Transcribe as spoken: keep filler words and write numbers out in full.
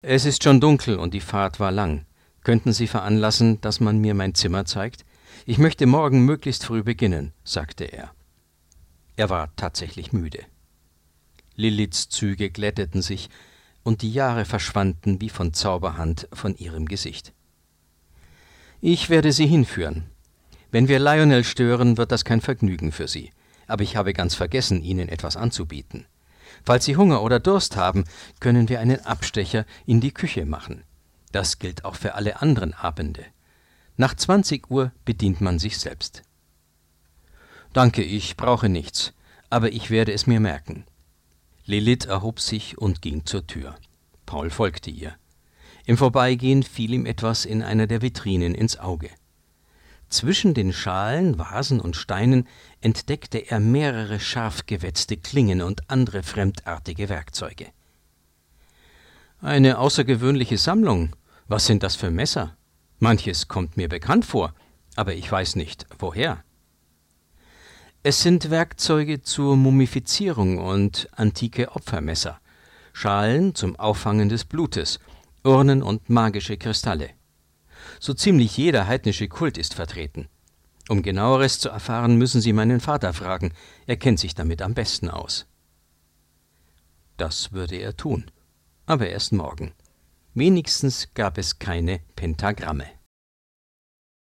»Es ist schon dunkel und die Fahrt war lang. Könnten Sie veranlassen, dass man mir mein Zimmer zeigt? Ich möchte morgen möglichst früh beginnen«, sagte er. Er war tatsächlich müde. Liliths Züge glätteten sich, und die Jahre verschwanden wie von Zauberhand von ihrem Gesicht. »Ich werde Sie hinführen. Wenn wir Lionel stören, wird das kein Vergnügen für Sie. Aber ich habe ganz vergessen, Ihnen etwas anzubieten. Falls Sie Hunger oder Durst haben, können wir einen Abstecher in die Küche machen. Das gilt auch für alle anderen Abende. Nach zwanzig Uhr bedient man sich selbst.« »Danke, ich brauche nichts, aber ich werde es mir merken.« Lilith erhob sich und ging zur Tür. Paul folgte ihr. Im Vorbeigehen fiel ihm etwas in einer der Vitrinen ins Auge. Zwischen den Schalen, Vasen und Steinen entdeckte er mehrere scharf gewetzte Klingen und andere fremdartige Werkzeuge. »Eine außergewöhnliche Sammlung. Was sind das für Messer? Manches kommt mir bekannt vor, aber ich weiß nicht, woher.« »Es sind Werkzeuge zur Mumifizierung und antike Opfermesser, Schalen zum Auffangen des Blutes, Urnen und magische Kristalle. So ziemlich jeder heidnische Kult ist vertreten. Um Genaueres zu erfahren, müssen Sie meinen Vater fragen. Er kennt sich damit am besten aus.« Das würde er tun, aber erst morgen. Wenigstens gab es keine Pentagramme.